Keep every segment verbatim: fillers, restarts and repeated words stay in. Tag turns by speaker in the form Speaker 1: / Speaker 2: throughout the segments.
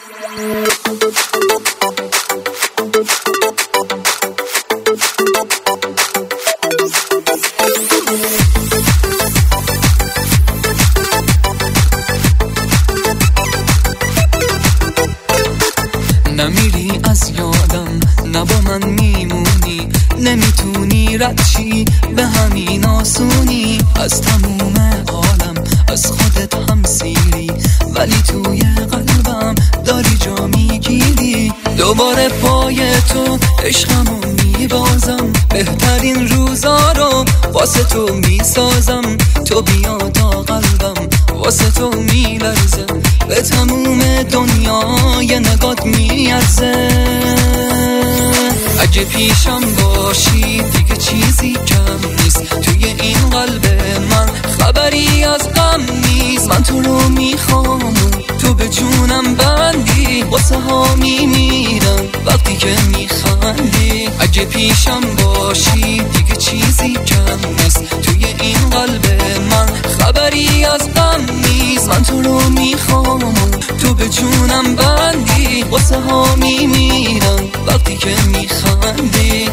Speaker 1: نمیری از یادم، نه با من میمونی، نمیتونی رد چی به همین آسونی. از تموم عالم از خودت هم سیری، ولی توی قلبم داری جا میگیری. دوباره پای تو عشقمو میبازم، بهترین روزا رو واسه تو میسازم. تو بیا تا قلبم واسه تو میلرزه، به تموم دنیای نگات میارزه. اگه پیشم باشی دیگه چیزی کم نیست، توی این قلب من خبری از غم نیست. من تو رو میخوام، تو به جونم بندی، واسه ها میمیرم وقتی که میخندی. اگه پیشم باشی دیگه چیزی کم نیست، توی این قلب من خبری از غم نیست. من تو رو میخوام، تو به جونم بندی، واسه ها میمیرم وقتی که میخندی.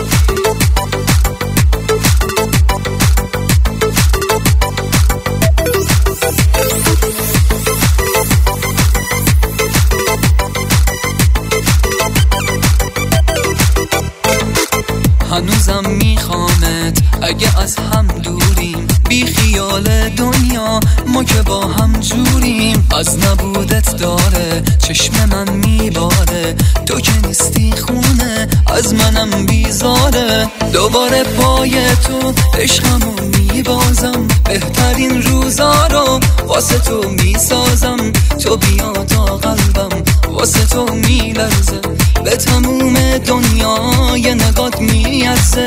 Speaker 1: هنوزم میخوامت اگه از هم دوریم، بی خیال دنیا ما که با هم جوریم. از نبودت داره چشم من میباره، تو که نیستی خونه از منم بیزاره. دوباره پای تو عشقمو میبازم، بهترین روزا رو واسه تو میسازم. تو بیا تا قلبم واسه تو میلرزه، به تموم دنیای نگات میارزه.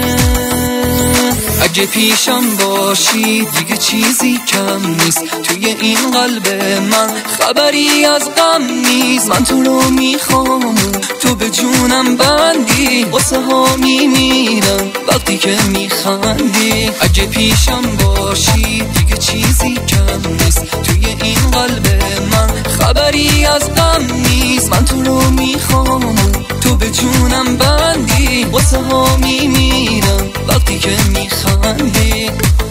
Speaker 1: اگه پیشم باشی دیگه چیزی کم نیست، توی این قلب من خبری از غم نیست. من تو رو میخوام، تو به جونم بندی، واسه ها میمیرم وقتی که میخندی. اگه پیشم باشی دیگه چیزی کم نیست، توی این قلب من خبری از غم نیست. من تو رو میخوام، تو به جونم بندی، واسه ها میمیرم وقتی که میخندی.